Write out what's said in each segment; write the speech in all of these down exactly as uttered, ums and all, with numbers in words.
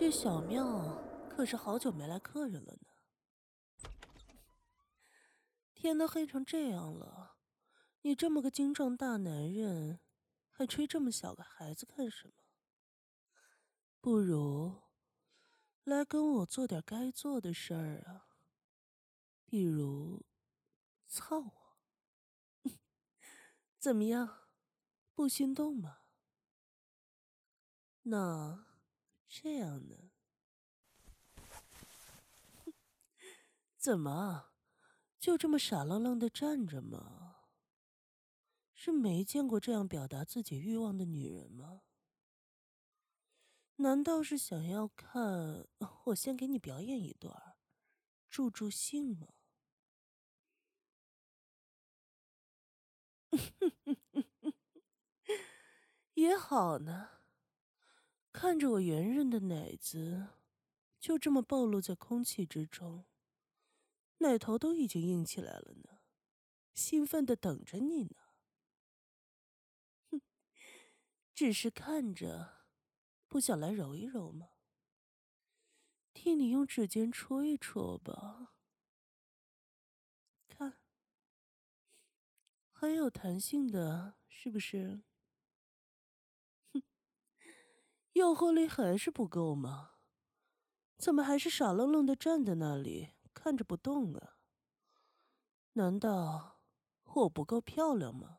这小庙可是好久没来客人了呢。天都黑成这样了，你这么个精壮大男人，还吹这么小个孩子干什么？不如来跟我做点该做的事儿啊，比如操我，怎么样？不心动吗？那这样呢？怎么就这么傻愣愣的站着吗？是没见过这样表达自己欲望的女人吗？难道是想要看我先给你表演一段儿助助兴吗？也好呢，看着我圆润的奶子就这么暴露在空气之中，奶头都已经硬起来了呢，兴奋的等着你呢。只是看着，不想来揉一揉吗？替你用指尖戳一戳吧，看，很有弹性的，是不是？诱惑力还是不够吗？怎么还是傻愣愣的站在那里看着不动啊？难道我不够漂亮吗？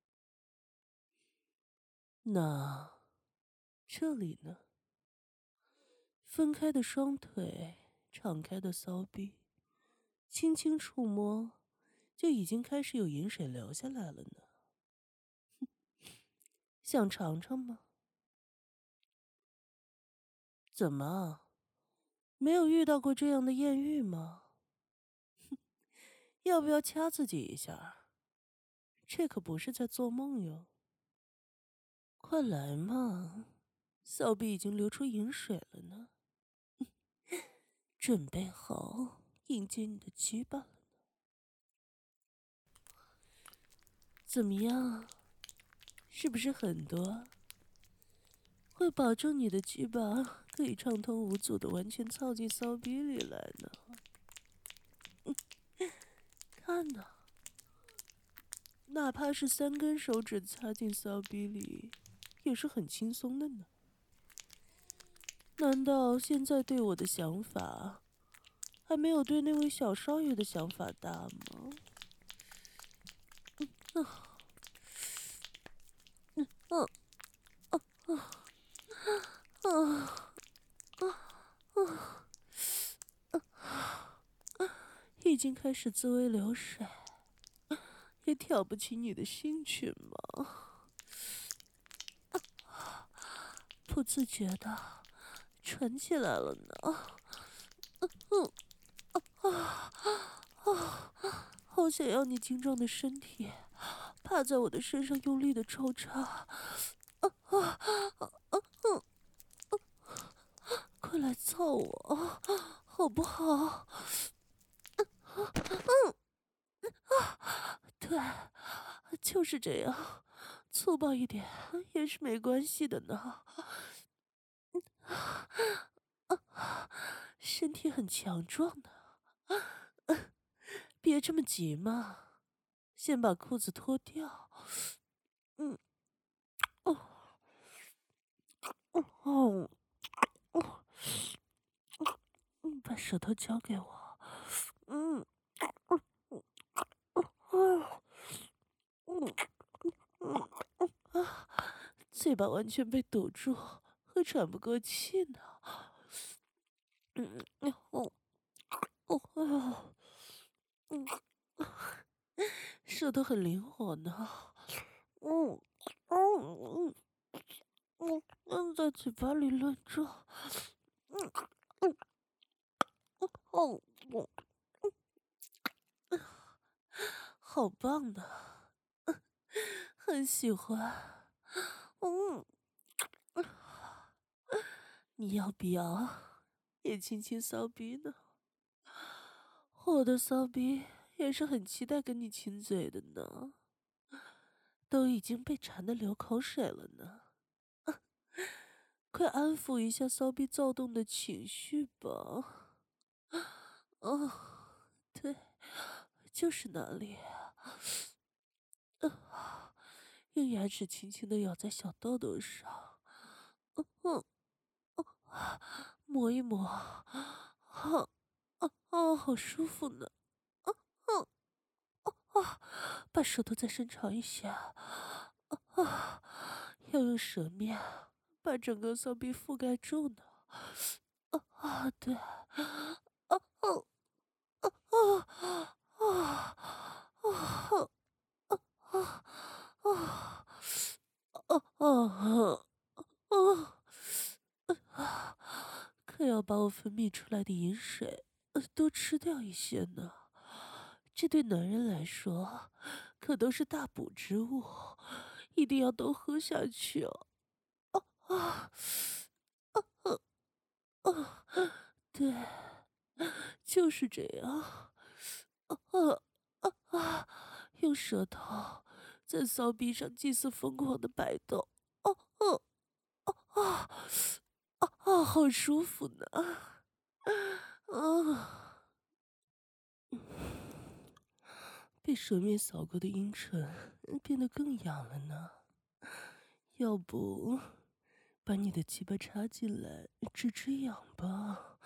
那这里呢？分开的双腿，敞开的骚逼，轻轻触摸，就已经开始有饮水流下来了呢。想尝尝吗？怎么，没有遇到过这样的艳遇吗？要不要掐自己一下？这可不是在做梦哟。快来嘛，骚逼已经流出饮水了呢。准备好迎接你的鸡巴了。怎么样？是不是很多？会保证你的鸡巴可以畅通无阻的完全操进骚逼里来呢？看呐，哪怕是三根手指插进骚逼里，也是很轻松的呢。难道现在对我的想法，还没有对那位小少爷的想法大吗？嗯嗯嗯嗯嗯嗯嗯，已经开始自微流水，也挑不起你的兴趣吗？不自觉的喘起来了呢。嗯啊啊！好想要你精壮的身体趴在我的身上用力的抽插。啊啊啊啊！快来操我，好不好？嗯啊，对，就是这样，粗暴一点也是没关系的呢。啊，身体很强壮的，别这么急嘛，先把裤子脱掉。嗯，哦，哦，哦，哦，嗯，把舌头交给我。嗯，嗯，嗯，嗯，嗯，嗯，啊，嘴巴完全被堵住，和喘不过气呢。嗯，嗯，哦，哦，哦，嗯，舌头很灵活呢。嗯，嗯，嗯，嗯，在嘴巴里乱撞。嗯，嗯，哦，我好棒呢，很喜欢。嗯，你要不要也亲亲骚逼呢？我的骚逼也是很期待跟你亲嘴的呢，都已经被馋得流口水了呢。 快安抚一下骚逼躁动的情绪吧。哦，对，就是那里。啊，用牙齿轻轻地咬在小豆豆上，嗯嗯，磨一磨，好，啊啊，好舒服呢。啊啊啊！把舌头再伸长一些，啊啊！要用舌面把整个骚逼覆盖住呢。啊啊，对，啊啊啊啊啊啊！啊啊啊啊啊！啊！可要把我分泌出来的饮水呃多吃掉一些呢。这对男人来说，可都是大补之物，一定要都喝下去哦。啊啊啊啊！对，就是这样。啊啊啊！用舌头在骚逼上祭祀疯狂的摆动。哦哦哦啊啊啊！好舒服呢！啊，被舌面扫过的阴唇变得更痒了呢。要不，把你的鸡巴插进来治治痒吧。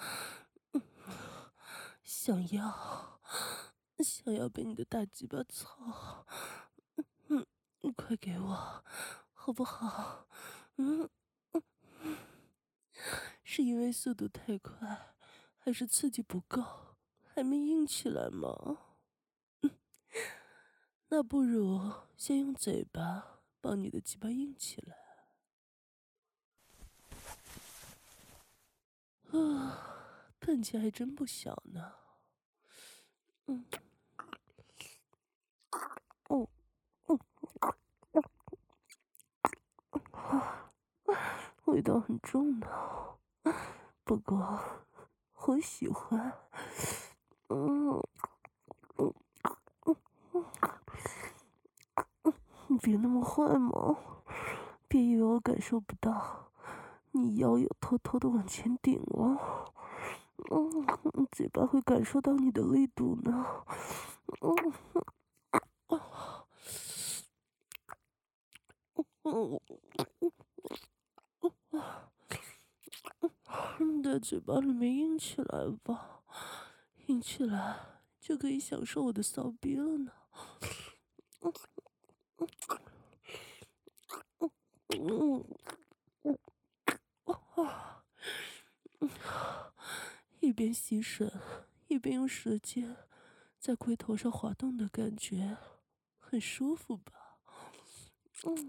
想要，想要被你的大鸡巴操。嗯，你快给我，好不好？嗯，是因为速度太快，还是刺激不够，还没硬起来吗？那不如先用嘴巴帮你的鸡巴硬起来。啊，看起来还真不小呢。嗯，哦，嗯，啊，味道很重呢。不过我喜欢。嗯嗯嗯嗯，你别那么坏嘛，别以为我感受不到，你腰有偷偷的往前顶了。嗯，嘴巴会感受到你的力度呢。嗯嗯嗯，你在嘴巴里面硬起来吧，硬起来就可以享受我的骚逼了呢。嗯嗯嗯嗯啊，一边吸吮，一边用舌尖在龟头上滑动的感觉，很舒服吧？嗯，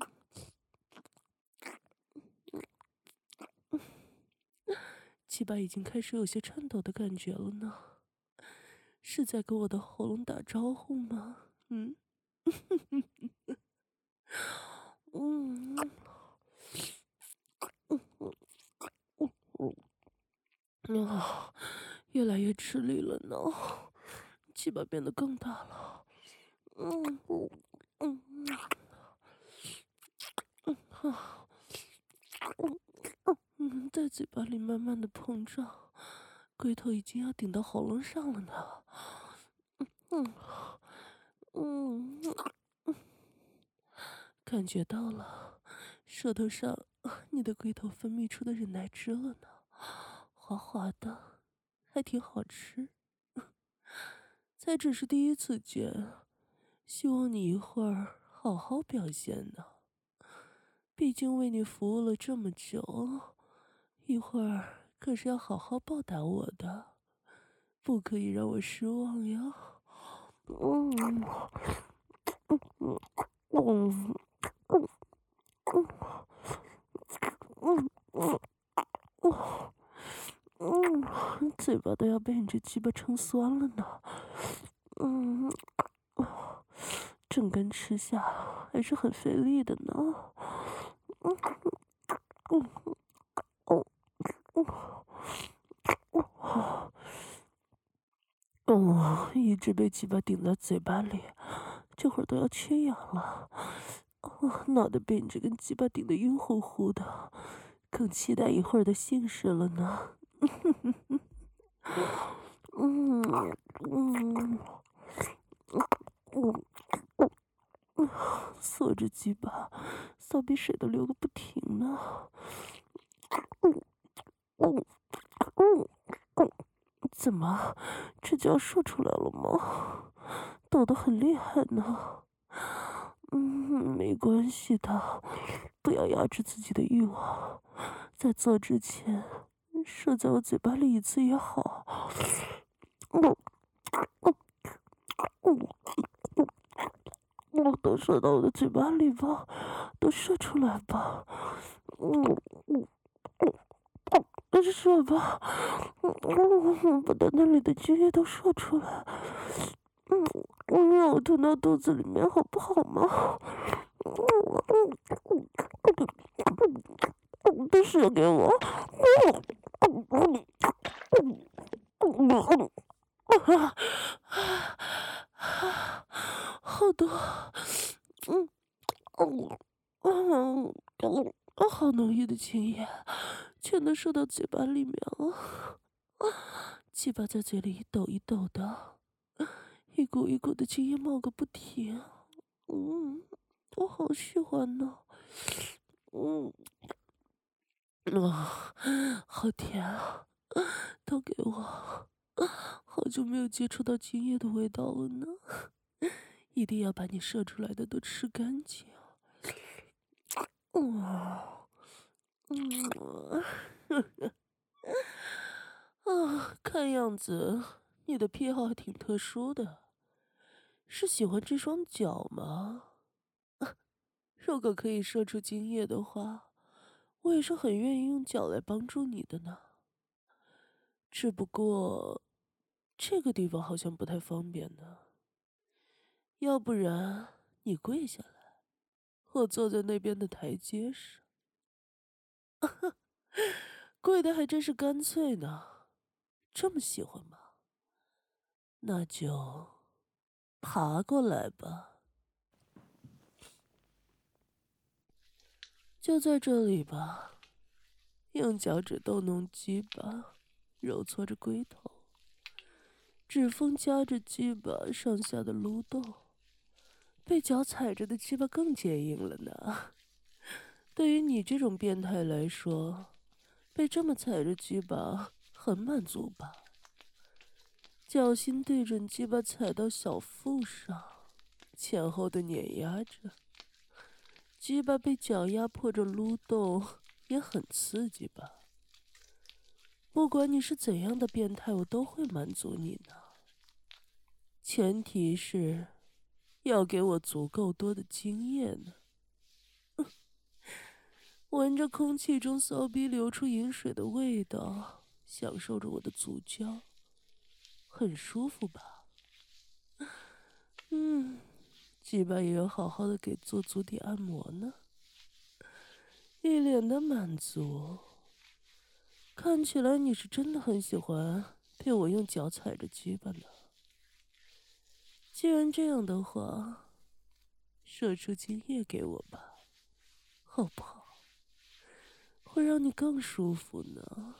鸡巴已经开始有些颤抖的感觉了呢，是在跟我的喉咙打招呼吗？嗯嗯嗯嗯啊，越来越吃力了呢，鸡巴变得更大了。嗯嗯嗯嗯啊嗯嗯，在嘴巴里慢慢的膨胀，龟头已经要顶到喉咙上了呢。嗯嗯嗯，感觉到了，舌头上你的龟头分泌出的忍耐汁了呢，滑滑的，还挺好吃。才只是第一次见，希望你一会儿好好表现呢。毕竟为你服务了这么久，一会儿可是要好好报答我的，不可以让我失望呀。嗯嗯嗯嗯嗯嗯嗯嗯，嘴巴都要被你这鸡巴撑酸了呢。嗯，整根吃下还是很费力的呢。嗯嗯哦哦哦哦，一直被鸡巴顶在嘴巴里，这会儿都要缺氧了。哦，脑袋被你这根鸡巴顶得晕乎乎的， 更期待一会儿的性事了呢。嗯嗯嗯嗯，锁着鸡巴，骚逼水都流个不停呢。嗯嗯嗯嗯，怎么，这就要射出来了吗？抖得很厉害呢。嗯，没关系的，不要压制自己的欲望，在做之前，射在我嘴巴里一次也好。嗯嗯嗯嗯，都射到我的嘴巴里吧，都射出来吧。嗯嗯嗯，射吧。嗯嗯，把它那里的精液都射出来。嗯，嗯，让我吞到肚子里面好不好嘛？嗯嗯嗯嗯嗯，都射给我。嗯嗯嗯嗯嗯嗯，啊啊，好多。嗯嗯嗯嗯，好浓郁的精液，全都射到嘴巴里面了。鸡巴在嘴里一抖一抖的，一股一股的精液冒个不停。嗯，我好喜欢呢。嗯，啊，好甜啊！都给我，好久没有接触到精液的味道了呢。一定要把你射出来的都吃干净。嗯嗯，啊，看样子你的癖好还挺特殊的，是喜欢这双脚吗？如果可以射出精液的话，我也是很愿意用脚来帮助你的呢。只不过，这个地方好像不太方便呢。要不然你跪下来，我坐在那边的台阶上。跪的还真是干脆呢。这么喜欢吗？那就爬过来吧。就在这里吧，用脚趾逗弄鸡巴，揉搓着龟头，指缝夹着鸡巴上下的撸动。被脚踩着的鸡巴更坚硬了呢。对于你这种变态来说，被这么踩着鸡巴很满足吧？脚心对准鸡巴踩到小腹上，前后的碾压着，鸡巴被脚压迫着撸动，也很刺激吧？不管你是怎样的变态，我都会满足你呢。前提是，要给我足够多的经验呢。闻着空气中骚逼流出饮水的味道，享受着我的足交，很舒服吧？嗯，鸡巴也要好好的给做足底按摩呢。一脸的满足，看起来你是真的很喜欢被我用脚踩着鸡巴呢。既然这样的话，射出精液给我吧，好不好？会让你更舒服呢。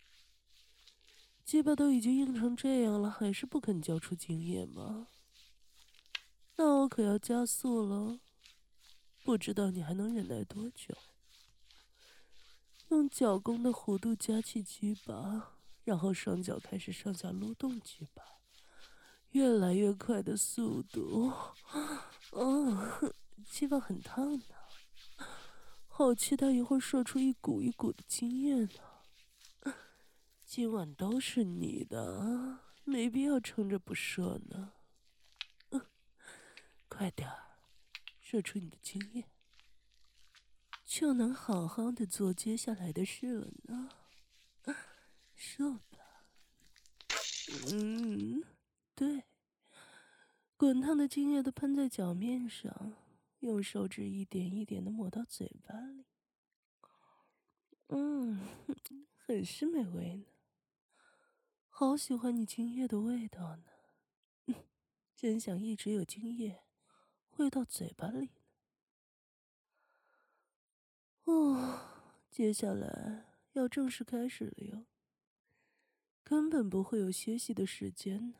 鸡巴都已经硬成这样了，还是不肯交出精液吗？那我可要加速了，不知道你还能忍耐多久。用脚弓的弧度夹起鸡巴，然后双脚开始上下撸动鸡巴，越来越快的速度。哦，鸡巴很烫呢，好期待一会儿射出一股一股的精液呢。今晚都是你的，没必要撑着不射呢。嗯，快点儿，射出你的精液，就能好好的做接下来的事了呢。射吧。嗯，对，滚烫的精液都喷在脚面上，用手指一点一点的抹到嘴巴里。嗯，很是美味呢。好喜欢你精液的味道呢。真想一直有精液汇到嘴巴里呢。哦， 接下来要正式开始了哟，根本不会有歇息的时间呢。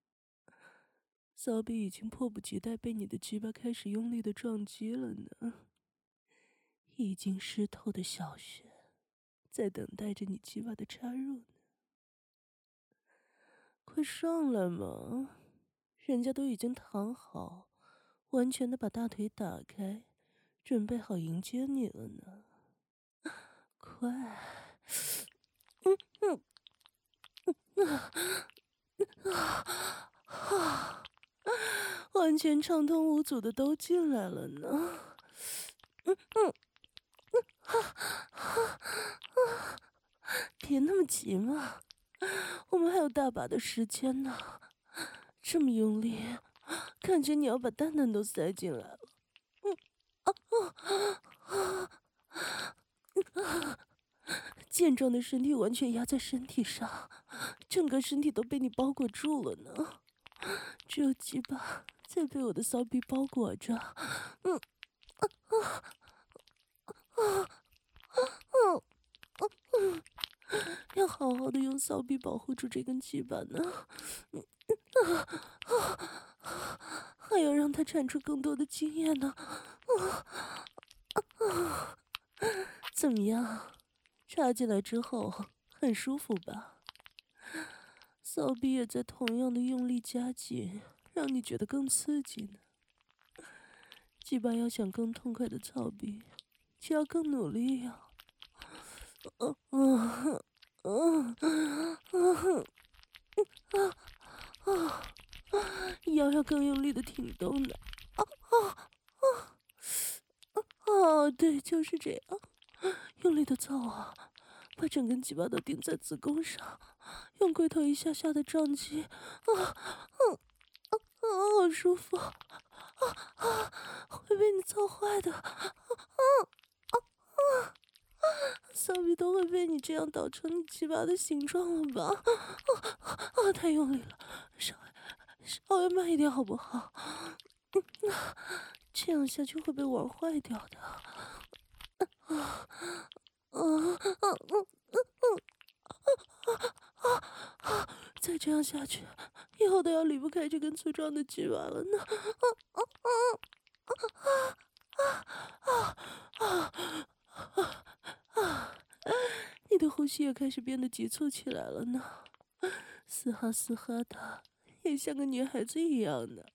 骚逼已经迫不及待被你的鸡巴开始用力的撞击了呢，已经湿透的小穴在等待着你鸡巴的插入呢。快上来嘛，人家都已经躺好，完全的把大腿打开，准备好迎接你了呢。快，嗯嗯嗯啊啊，完全畅通无阻的都进来了呢。嗯嗯啊啊啊！别那么急嘛，我们还有大把的时间呢。这么用力，感觉你要把蛋蛋都塞进来了。嗯啊啊啊啊！健壮的身体完全压在身体上，整个身体都被你包裹住了呢。只有鸡巴在被我的骚逼包裹着。嗯啊啊啊啊啊！要好好的用骚逼保护住这根鸡巴呢。嗯啊啊！还要让它产出更多的经验呢。啊啊！怎么样？插进来之后很舒服吧？骚逼也在同样的用力加紧，让你觉得更刺激呢。鸡巴要想更痛快的操逼，就要更努力呀。嗯嗯嗯嗯嗯啊！腰要更用力的挺动的。啊啊啊！啊，对，就是这样，用力的操啊，把整根鸡巴都顶在子宫上，用龟头一下下的撞击。啊嗯啊啊，好舒服。啊啊，会被你操坏的。啊啊啊！骚逼都会被你这样捣成你鸡巴的形状了吧？啊啊！太用力了，稍微稍微慢一点好不好？嗯，这样下去会被玩坏掉的。啊啊啊啊啊啊啊！再这样下去，以后都要离不开这根粗壮的鸡巴了呢。啊啊啊啊啊啊啊啊！你的呼吸也开始变得急促起来了呢，嘶哈嘶哈的，也像个女孩子一样的。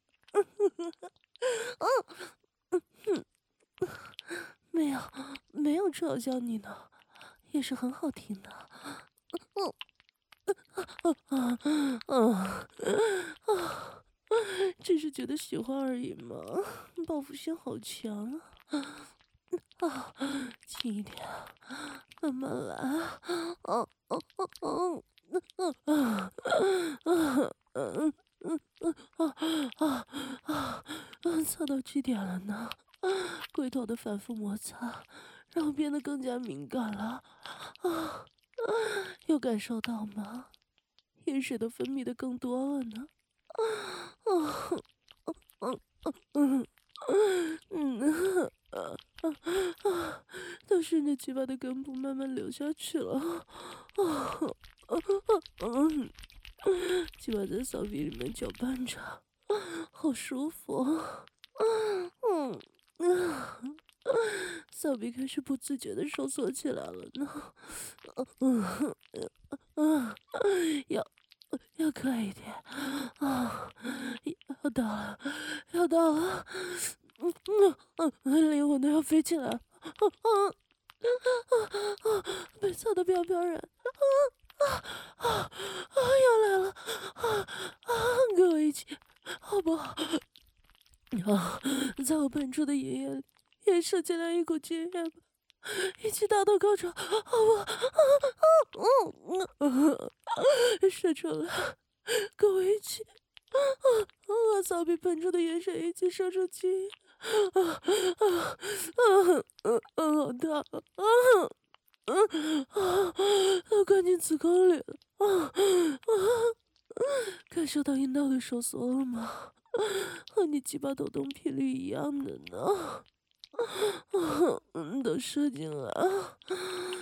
没有，没有嘲笑你呢，也是很好听的。嗯啊啊啊！只是觉得喜欢而已嘛，报复心好强啊！啊，轻一点，慢慢来。啊啊啊啊！嗯嗯嗯嗯嗯嗯啊啊啊！嗯，操到据点了呢，龟头的反复摩擦让我变得更加敏感了。啊，有感受到吗？饮水都分泌的更多了呢。啊，嗯嗯嗯嗯啊啊！都顺着鸡巴的根部慢慢流下去了。啊啊嗯，鸡巴在骚逼里面搅拌着，好舒服。嗯嗯，骚逼开始不自觉的收缩起来了呢。嗯嗯，要要快一点啊！要到了，要到了。嗯嗯嗯，灵魂都要飞起来了。啊啊啊啊！被操得飘飘然。啊啊啊啊！要来了！啊啊！跟我一起，好不好？啊，在我喷出的爷爷里，也射进来一股精液吧，一起达到高潮，好不好？啊啊嗯嗯啊！射出来，跟我一起。啊啊！和骚逼喷出的眼神一起射出精液。啊啊啊啊啊！好烫！啊啊啊！要灌进子宫里了！啊啊！感受到阴道的收缩了吗？和你鸡巴抖动频率一样的呢。嗯，都射进来了。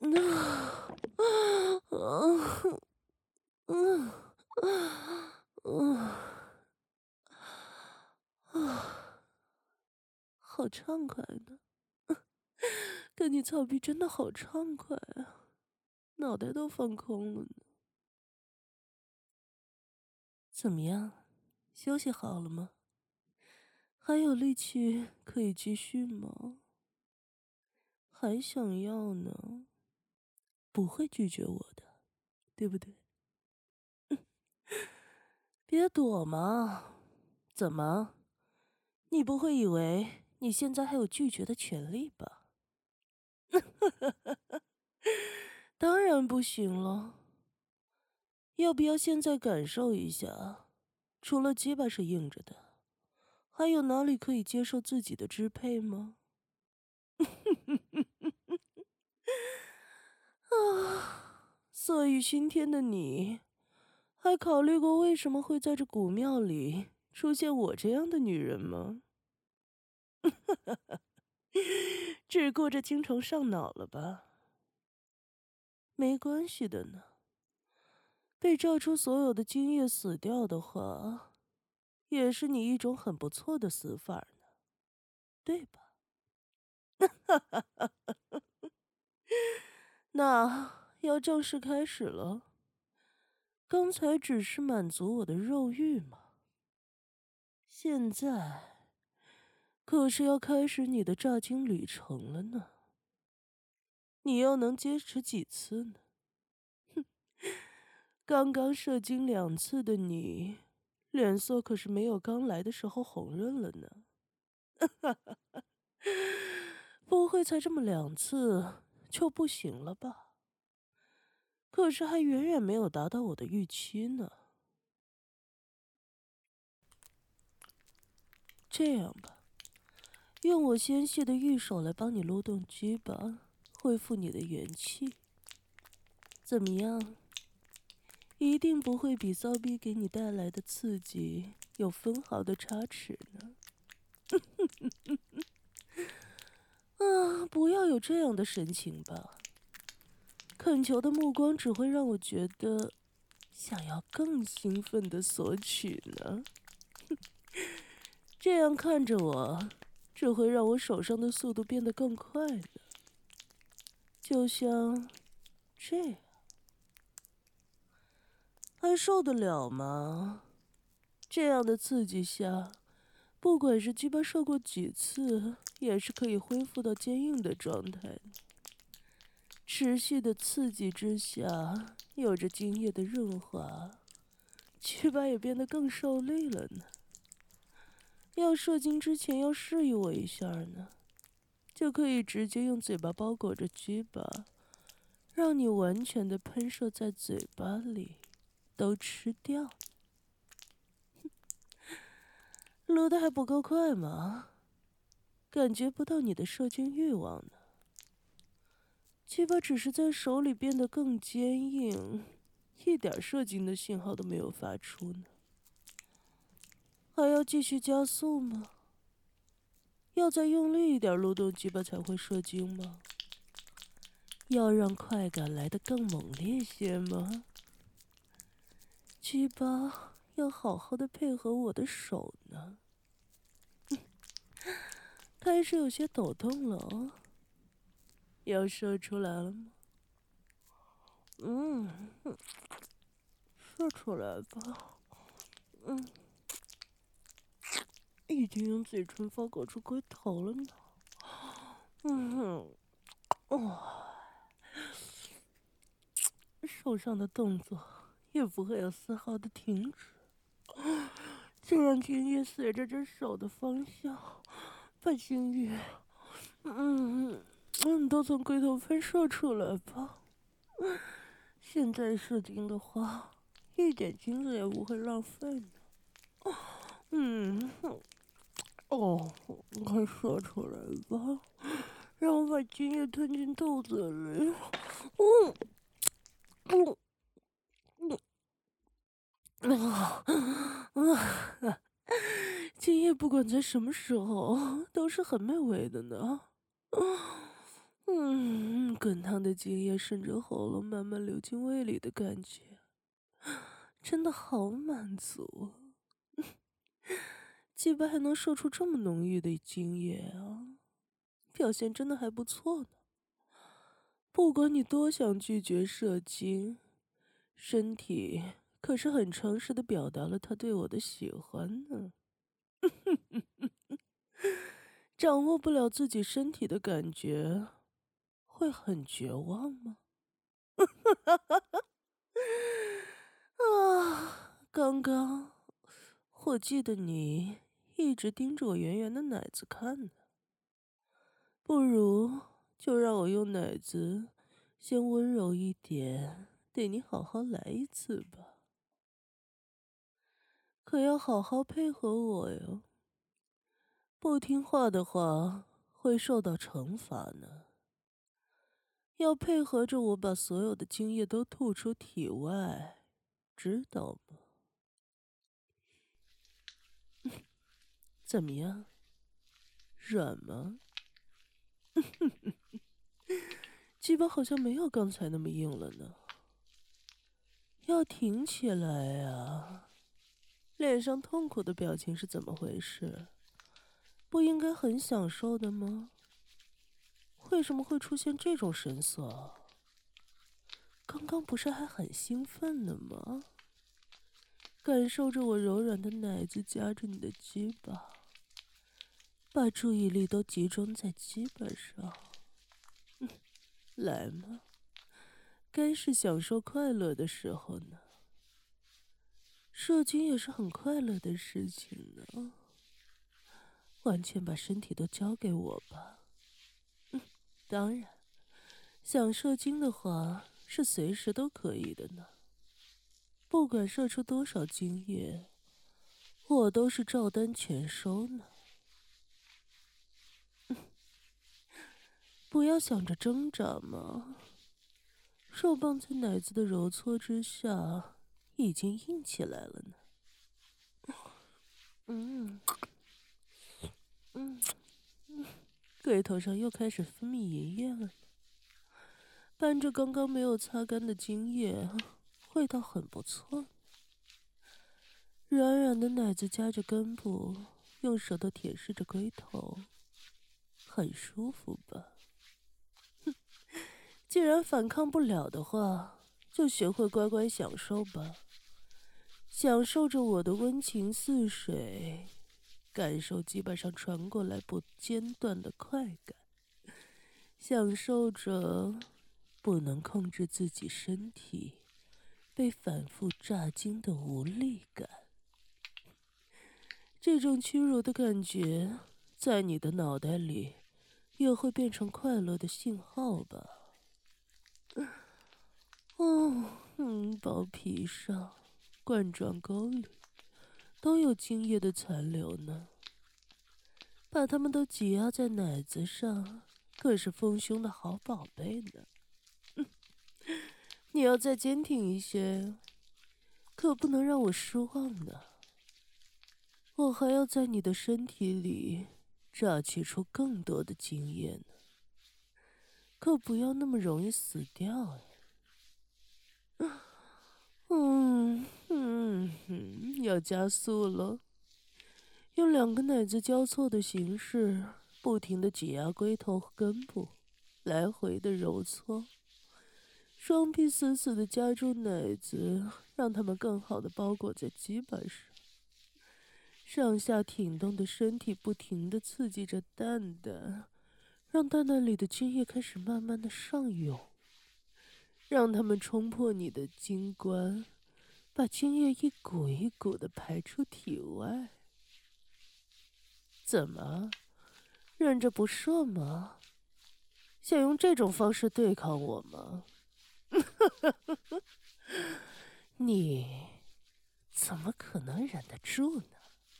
啊啊嗯嗯啊，好畅快呢！跟你操逼真的好畅快啊，脑袋都放空了呢。怎么样，休息好了吗？还有力气可以继续吗？还想要呢？不会拒绝我的，对不对？别躲嘛！怎么？你不会以为你现在还有拒绝的权利吧？当然不行了。要不要现在感受一下？除了鸡巴是硬着的，还有哪里可以接受自己的支配吗？啊，色欲熏天的你，还考虑过为什么会在这古庙里出现我这样的女人吗？只顾着精虫上脑了吧？没关系的呢，被照出所有的精液死掉的话，也是你一种很不错的死法呢，对吧？那要正式开始了。刚才只是满足我的肉欲嘛，现在可是要开始你的炸精旅程了呢。你又能坚持几次呢？刚刚射精两次的你，脸色可是没有刚来的时候红润了呢。不会才这么两次就不行了吧？可是还远远没有达到我的预期呢。这样吧，用我纤细的玉手来帮你撸动鸡巴，恢复你的元气，怎么样？一定不会比骚逼给你带来的刺激有分毫的差池呢。啊，不要有这样的神情吧，恳求的目光只会让我觉得想要更兴奋的索取呢。这样看着我，只会让我手上的速度变得更快呢。就像这样，还受得了吗？这样的刺激下，不管是鸡巴射过几次，也是可以恢复到坚硬的状态的。持续的刺激之下，有着精液的润滑，鸡巴也变得更受力了呢。要射精之前要示意我一下呢，就可以直接用嘴巴包裹着鸡巴，让你完全的喷射在嘴巴里，都吃掉。撸的还不够快吗？感觉不到你的射精欲望呢。鸡巴只是在手里变得更坚硬，一点射精的信号都没有发出呢。还要继续加速吗？要再用力一点撸动鸡巴才会射精吗？要让快感来得更猛烈些吗？鸡巴要好好的配合我的手呢。开始有些抖动了哦，要射出来了吗？嗯，射出来吧。嗯，已经用嘴唇包裹住龟头了呢。嗯哼，哇，手上的动作也不会有丝毫的停止，就让精液随着这手的方向，把精液，嗯嗯，都从龟头喷射出来吧。现在射精的话，一点精子也不会浪费呢。嗯，哦，快射出来吧，让我把精液吞进肚子里。嗯嗯嗯啊啊！精液不管在什么时候都是很美味的呢。嗯， 滚烫的精液顺着喉咙慢慢流进胃里的感觉，真的好满足啊！鸡巴还能射出这么浓郁的精液啊，表现真的还不错呢。不管你多想拒绝射精，身体可是很诚实的表达了他对我的喜欢呢。掌握不了自己身体的感觉，会很绝望吗？啊，刚刚我记得你一直盯着我圆圆的奶子看呢，不如就让我用奶子先温柔一点，对你好好来一次吧。可要好好配合我哟，不听话的话会受到惩罚呢。要配合着我把所有的精液都吐出体外，知道吗？怎么样？软吗？鸡巴好像没有刚才那么硬了呢。要挺起来呀！脸上痛苦的表情是怎么回事？不应该很享受的吗？为什么会出现这种神色？刚刚不是还很兴奋呢吗？感受着我柔软的奶子夹着你的鸡巴，把注意力都集中在鸡巴上。嗯，来嘛，该是享受快乐的时候呢。射精也是很快乐的事情呢。完全把身体都交给我吧。嗯，当然，想射精的话是随时都可以的呢。不管射出多少精液，我都是照单全收呢。嗯，不要想着挣扎嘛，肉棒在奶子的揉搓之下已经硬起来了呢。嗯嗯嗯，龟头上又开始分泌银液了呢，伴着刚刚没有擦干的精液，味道很不错。软软的奶子夹着根部，用舌头舔舐着龟头，很舒服吧？哼，既然反抗不了的话，就学会乖乖享受吧。享受着我的温情似水，感受鸡巴上传过来不间断的快感，享受着不能控制自己身体被反复炸精的无力感。这种屈辱的感觉，在你的脑袋里也会变成快乐的信号吧？哦，嗯，包皮上、冠状沟里都有精液的残留呢。把它们都挤压在奶子上，可是丰胸的好宝贝呢。嗯，你要再坚挺一些，可不能让我失望呢。我还要在你的身体里榨取出更多的精液呢，可不要那么容易死掉哎。嗯嗯嗯，要加速了，用两个奶子交错的形式，不停地挤压龟头和根部，来回的揉搓，双臂死死地夹住奶子，让它们更好地包裹在鸡巴上。上下挺动的身体不停地刺激着蛋蛋，让蛋蛋里的精液开始慢慢的上涌，让它们冲破你的精关，把精液一股一股的排出体外。怎么，忍着不射吗？想用这种方式对抗我吗？你怎么可能忍得住呢？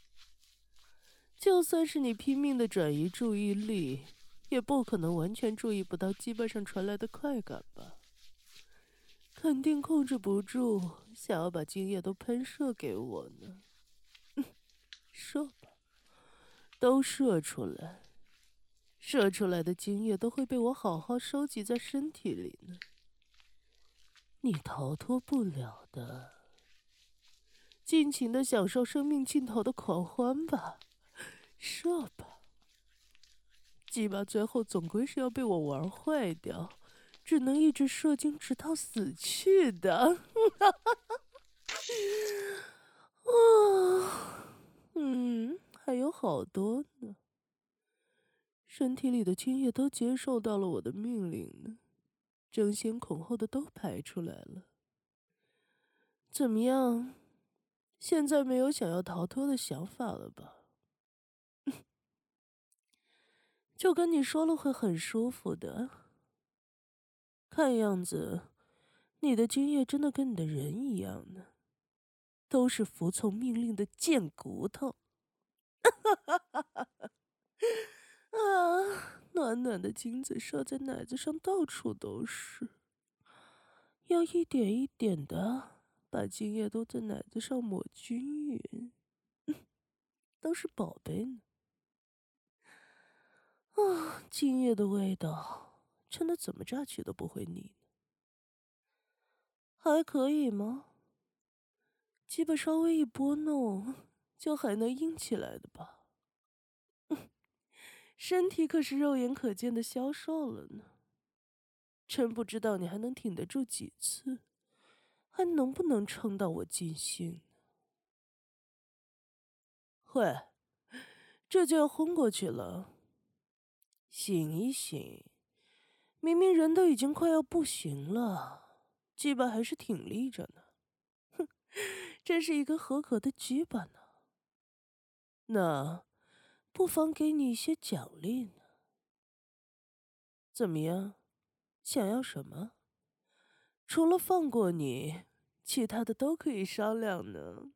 就算是你拼命的转移注意力，也不可能完全注意不到鸡巴上传来的快感吧？肯定控制不住，想要把精液都喷射给我呢。嗯，射吧，都射出来， 射出来的精液都会被我好好收集在身体里呢。你逃脱不了的，尽情的享受生命尽头的狂欢吧，射吧。鸡巴最后总归是要被我玩坏掉，只能一直射精直到死去的。啊，嗯，还有好多呢。身体里的精液都接受到了我的命令呢，争先恐后的都排出来了。怎么样？现在没有想要逃脱的想法了吧？就跟你说了会很舒服的。看样子，你的精液真的跟你的人一样呢，都是服从命令的贱骨头。啊，暖暖的精子射在奶子上，到处都是。要一点一点的把精液都在奶子上抹均匀，都是宝贝呢。啊，精液的味道，真的怎么榨取都不会腻呢。还可以吗？鸡巴稍微一拨弄，就还能硬起来的吧？身体可是肉眼可见的消瘦了呢。真不知道你还能挺得住几次，还能不能撑到我尽兴呢？喂，这就要昏过去了。醒一醒，明明人都已经快要不行了，鸡巴还是挺立着呢。哼，真是一根合格的鸡巴呢。那，不妨给你一些奖励呢。怎么样？想要什么？除了放过你，其他的都可以商量呢。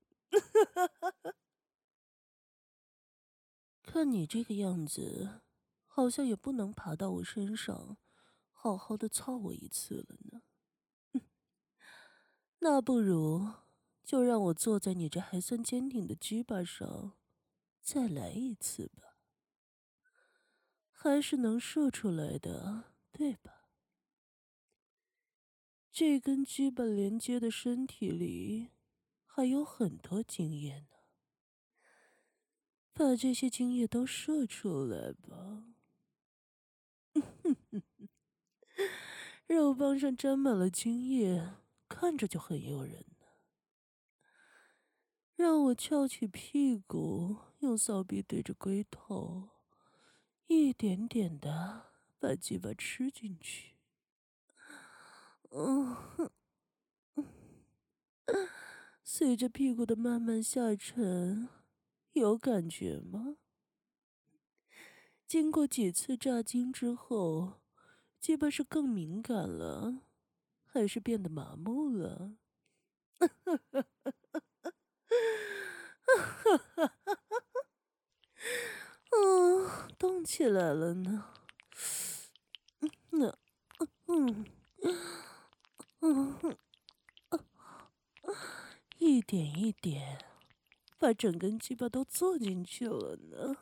看你这个样子，好像也不能爬到我身上，好好的操我一次了呢。那不如就让我坐在你这还算坚挺的鸡巴上，再来一次吧。还是能射出来的，对吧？这根鸡巴连接的身体里还有很多精液呢，把这些精液都射出来吧。肉棒上沾满了精液，看着就很诱人呢。让我翘起屁股，用骚逼对着龟头，一点点的把鸡巴吃进去。嗯，随着屁股的慢慢下沉，有感觉吗？经过几次炸精之后，鸡巴是更敏感了，还是变得麻木了？嗯，动起来了呢。那，嗯，嗯，一点一点，把整根鸡巴都做进去了呢。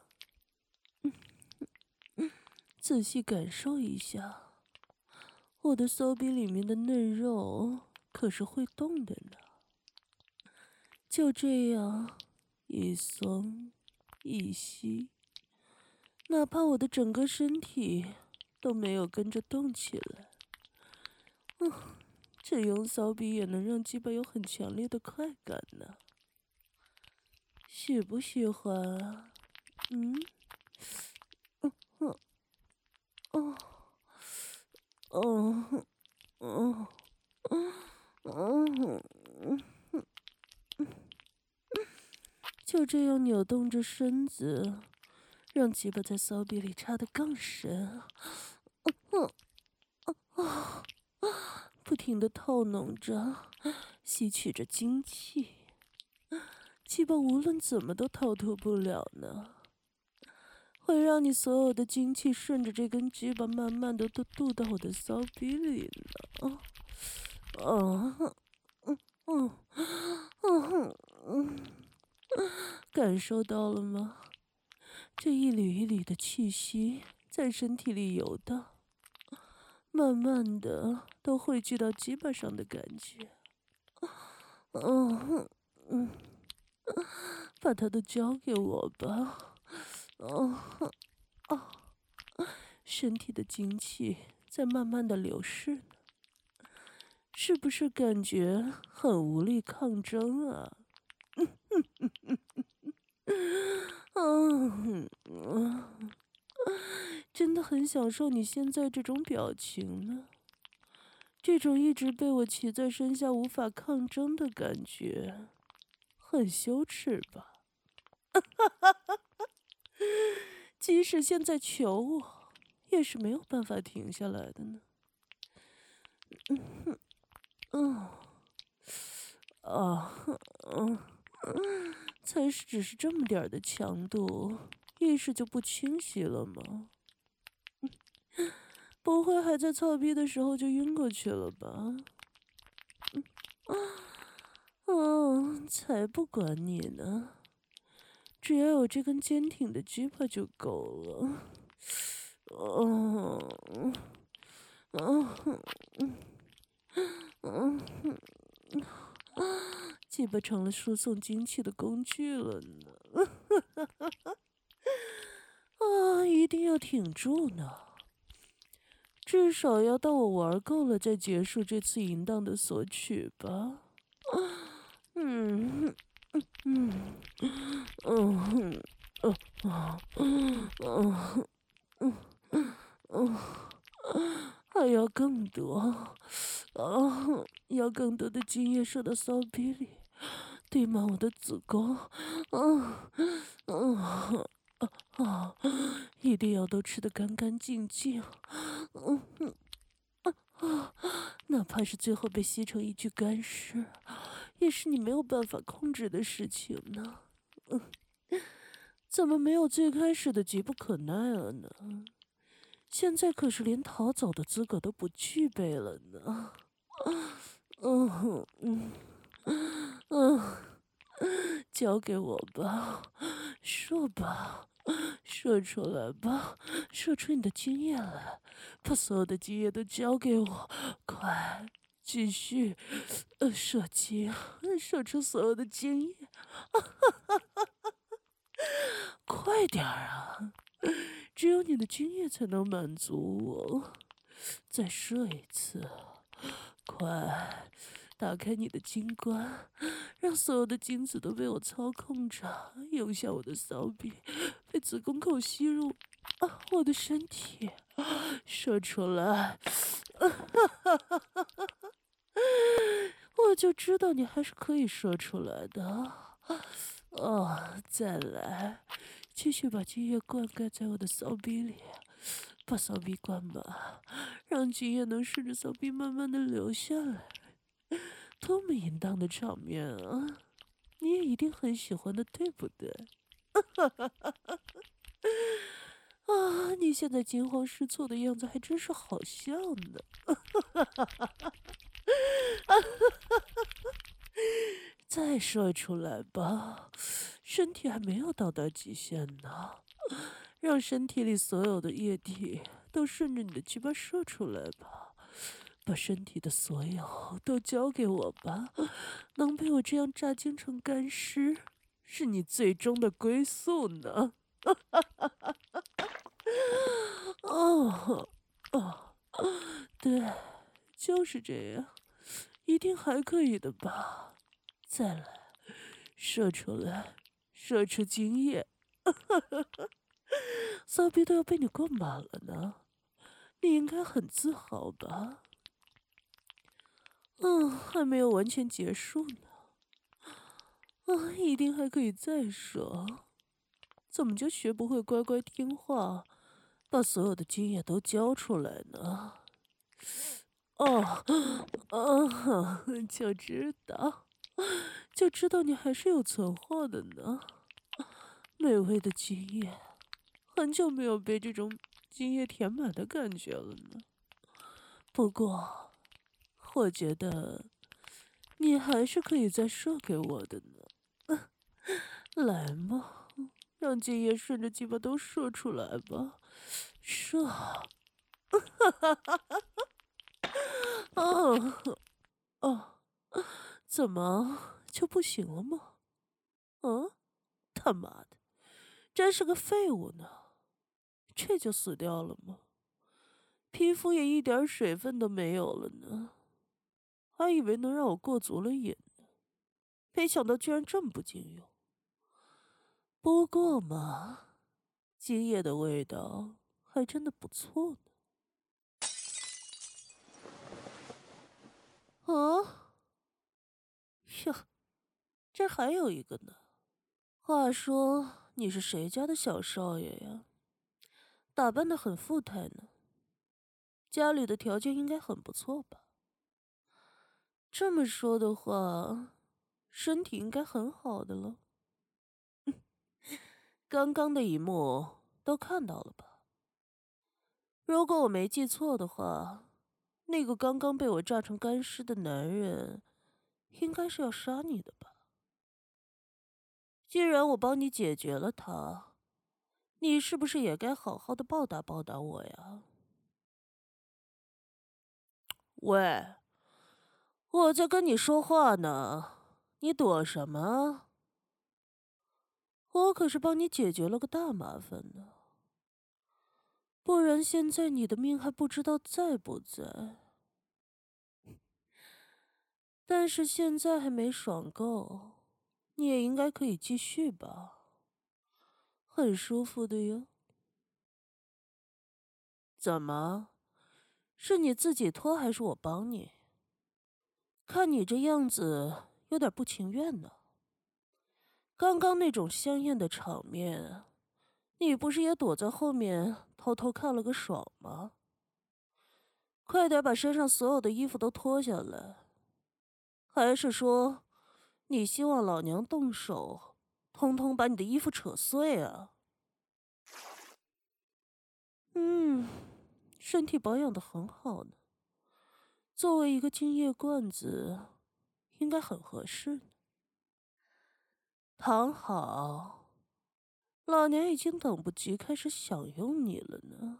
仔细感受一下，我的骚逼里面的嫩肉可是会动的呢。就这样，一松一吸，哪怕我的整个身体都没有跟着动起来，嗯，只用骚逼也能让鸡巴有很强烈的快感呢。喜不喜欢啊？嗯，嗯嗯哦哦哦哦嗯，就这样扭动着身子，让鸡巴在骚逼里插得更深。嗯啊，不停地套弄着，吸取着精气，鸡巴无论怎么都逃脱不了呢。会让你所有的精气顺着这根鸡巴，慢慢的都渡到我的骚逼里呢。啊，嗯嗯嗯嗯，感受到了吗？这一缕一缕的气息在在身体里游荡，慢慢的都汇聚到鸡巴上的感觉。嗯嗯，把它都交给我吧。嗯啊，身体的精气在慢慢的流逝呢，是不是感觉很无力抗争啊？嗯嗯，真的很享受你现在这种表情呢，这种一直被我骑在身下无法抗争的感觉，很羞耻吧？即使现在求我，也是没有办法停下来的呢。嗯，啊，嗯，才是只是这么点儿的强度，意识就不清晰了吗？不会还在操逼的时候就晕过去了吧？嗯，才不管你呢，只要有这根坚挺的鸡巴就够了。嗯嗯嗯嗯，鸡巴成了输送精气的工具了呢。啊，一定要挺住呢，至少要到我玩够了再结束这次淫荡的索取吧。嗯嗯嗯嗯嗯嗯嗯嗯，还要更多啊！要更多的精液射到骚逼里，堆满我的子宫。嗯嗯啊！一定要都吃得干干净净。嗯嗯啊！哪怕是最后被吸成一具干尸，也是你没有办法控制的事情呢。嗯，怎么没有最开始的急不可耐了呢？现在可是连逃走的资格都不具备了呢。嗯嗯嗯，交给我吧，射吧，射出来吧，射出你的精液来，把所有的精液都交给我，快！继续，呃，射精，射出所有的精液，快点儿啊！只有你的精液才能满足我。再射一次，快！打开你的精关，让所有的精子都被我操控着，涌向我的骚逼，被子宫口吸入啊我的身体，射出来！我就知道你还是可以射出来的。哦，再来，继续把精液灌溉在我的骚逼里，把骚逼灌满，让精液能顺着骚逼慢慢的流下来。多么淫荡的场面啊！你也一定很喜欢的，对不对？啊，你现在惊慌失措的样子还真是好笑呢。再说出来吧，身体还没有到达极限呢，让身体里所有的液体都顺着你的鸡巴射出来吧，把身体的所有都交给我吧，能被我这样炸精成干尸，是你最终的归宿呢。哦哦，对，就是这样，一定还可以的吧？再来，射出来，射出精液，骚逼都要被你灌满了呢，你应该很自豪吧？嗯，还没有完全结束呢，啊，一定还可以再射。怎么就学不会乖乖听话，把所有的精液都交出来呢？哦，哦，就知道，就知道你还是有存货的呢。美味的精液，很久没有被这种精液填满的感觉了呢。不过，我觉得你还是可以再射给我的呢。来嘛，让精液顺着鸡巴都射出来吧， 射。哦哦，怎么就不行了吗？嗯，他妈的，真是个废物呢！这就死掉了吗？皮肤也一点水分都没有了呢，还以为能让我过足了瘾呢，没想到居然这么不经用。不过嘛，精液的味道还真的不错呢。啊，呀，这还有一个呢。话说你是谁家的小少爷呀？打扮的很富态呢，家里的条件应该很不错吧？这么说的话，身体应该很好的了。刚刚的一幕都看到了吧？如果我没记错的话，那个刚刚被我炸成干尸的男人，应该是要杀你的吧？既然我帮你解决了他，你是不是也该好好的报答报答我呀？喂，我在跟你说话呢，你躲什么？我可是帮你解决了个大麻烦呢，不然现在你的命还不知道在不在。但是现在还没爽够，你也应该可以继续吧？很舒服的哟。怎么？是你自己脱还是我帮你？看你这样子有点不情愿呢。刚刚那种香艳的场面，你不是也躲在后面偷偷看了个爽吗？快点把身上所有的衣服都脱下来，还是说，你希望老娘动手，通通把你的衣服扯碎啊？嗯，身体保养的很好呢，作为一个精液罐子，应该很合适呢。躺好，老娘已经等不及开始享用你了呢。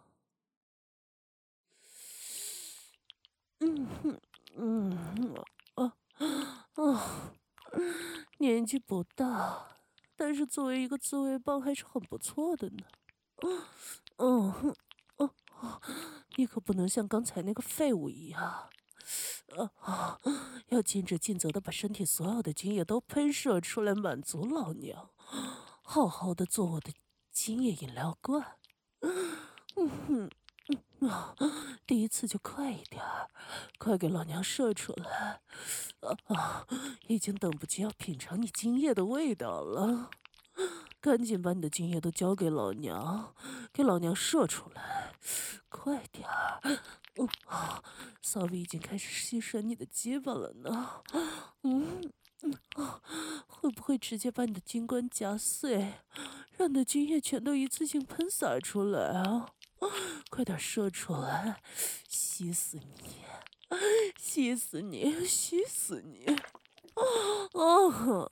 嗯哼，嗯啊啊，年纪不大，但是作为一个自慰棒还是很不错的呢。嗯哼，哦，你可不能像刚才那个废物一样，啊，要尽职尽责的把身体所有的精液都喷射出来，满足老娘，好好的做我的精液饮料罐。嗯哼。啊，第一次就快一点儿，快给老娘射出来！啊啊，已经等不及要品尝你精液的味道了，赶紧把你的精液都交给老娘，给老娘射出来，快点儿！嗯啊，骚逼已经开始吸吮你的鸡巴了呢。嗯嗯啊，会不会直接把你的精冠夹碎，让你的精液全都一次性喷洒出来啊？快点射出来，吸死你！吸死你！吸死你！啊！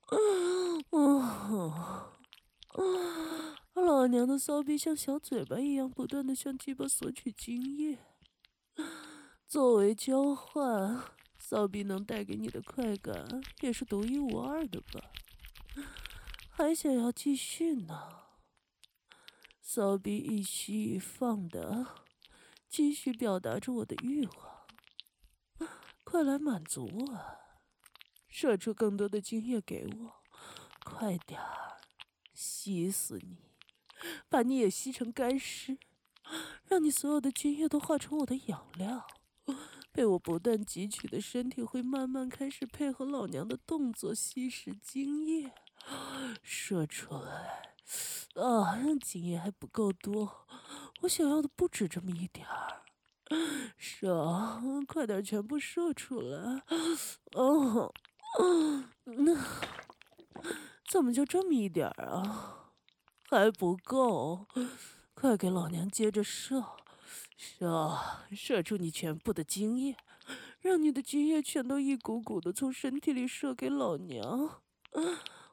啊！老娘的骚逼像小嘴巴一样，不断的向鸡巴索取精液。作为交换，骚逼能带给你的快感也是独一无二的吧？还想要继续呢？骚逼一吸一放的，继续表达着我的欲望。快来满足我，射出更多的精液给我，快点儿，吸死你，把你也吸成干尸，让你所有的精液都化成我的养料，被我不断汲取的身体会慢慢开始配合老娘的动作吸食精液，射出来。啊，精液还不够多，我想要的不止这么一点儿。射，快点全部射出来！哦，那怎么就这么一点儿啊？还不够，快给老娘接着射！射，射出你全部的精液，让你的精液全都一股股的从身体里射给老娘。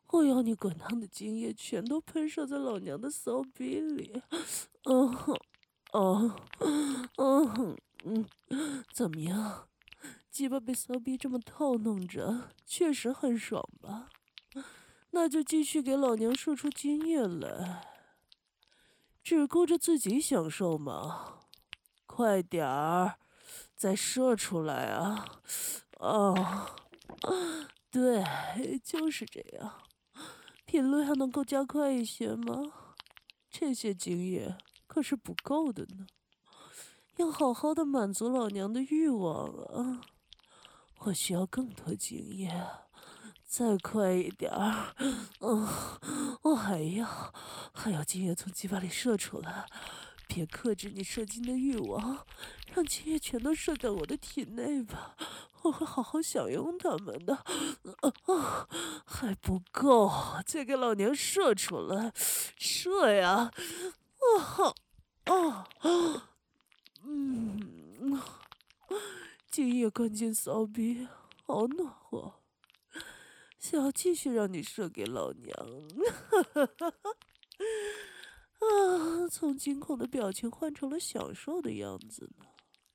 我要你滚烫的精液全都喷射在老娘的骚逼里。嗯哼，哦，嗯哼，嗯，怎么样？鸡巴被骚逼这么套弄着，确实很爽吧？那就继续给老娘射出精液来。只顾着自己享受吗？快点儿，再射出来啊！哦，对，就是这样。频率还能够加快一些吗？这些精液可是不够的呢，要好好的满足老娘的欲望啊！我需要更多精液，再快一点儿。嗯，我还要，还要精液从鸡巴里射出来。别克制你射精的欲望，让精液全都射在我的体内吧，我会好好享用它们的。啊啊，还不够，再给老娘射出来，射呀！啊啊，嗯，精液灌进骚逼，好暖和。想要继续让你射给老娘。啊！从惊恐的表情换成了享受的样子呢。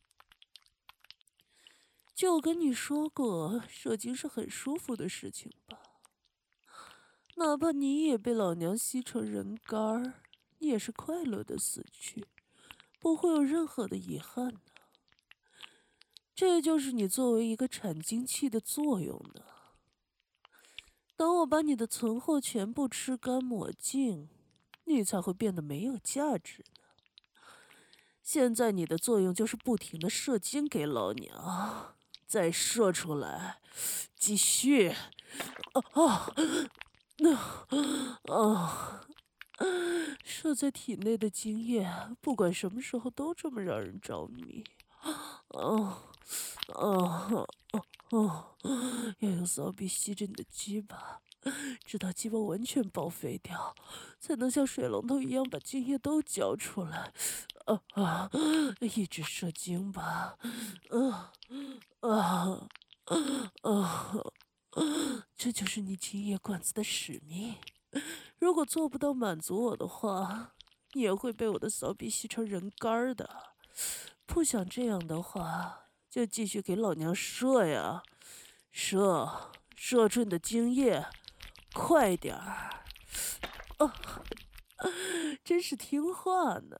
就跟你说过，射精是很舒服的事情吧？哪怕你也被老娘吸成人干儿，你也是快乐的死去，不会有任何的遗憾呢。这就是你作为一个产精器的作用呢。等我把你的存货全部吃干抹净，你才会变得没有价值呢。现在你的作用就是不停的射精给老娘，再射出来，继续。啊啊，那啊，射在体内的精液，不管什么时候都这么让人着迷。啊啊啊！要用骚逼吸着你的鸡巴，直到鸡巴完全报废掉，才能像水龙头一样把精液都交出来。啊啊！一直射精吧。啊啊啊！这就是你精液管子的使命。如果做不到满足我的话，你也会被我的骚逼吸成人干儿的。不想这样的话，就继续给老娘射呀！射，射出你的精液，快点儿！啊，真是听话呢。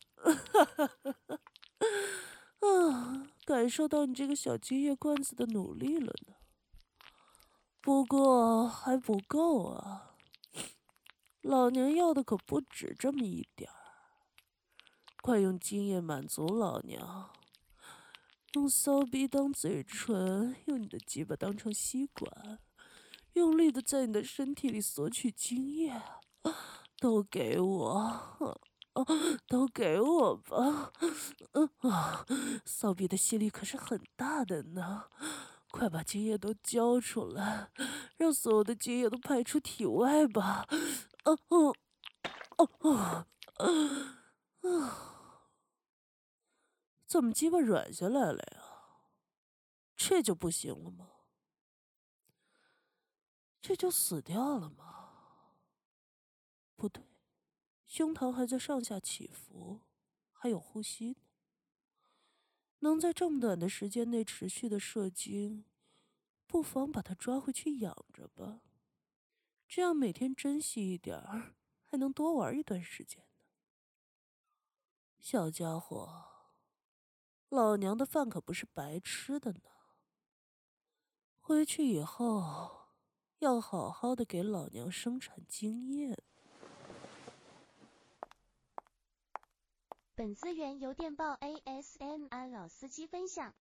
啊，感受到你这个小精液罐子的努力了呢。不过还不够啊，老娘要的可不止这么一点儿。快用精液满足老娘，用骚逼当嘴唇，用你的鸡巴当成吸管，用力的在你的身体里索取精液，都给我，啊，都给我吧！嗯啊，骚逼的吸力可是很大的呢，快把精液都交出来，让所有的精液都排出体外吧！啊嗯，哦哦，啊！怎么鸡巴软下来了呀？这就不行了吗？这就死掉了吗？不对，胸膛还在上下起伏，还有呼吸呢。能在这么短的时间内持续的射精，不妨把它抓回去养着吧。这样每天珍惜一点儿，还能多玩一段时间呢。小家伙，老娘的饭可不是白吃的呢。回去以后，要好好的给老娘生产精液。 本资源由电报 A S M R 老司机分享。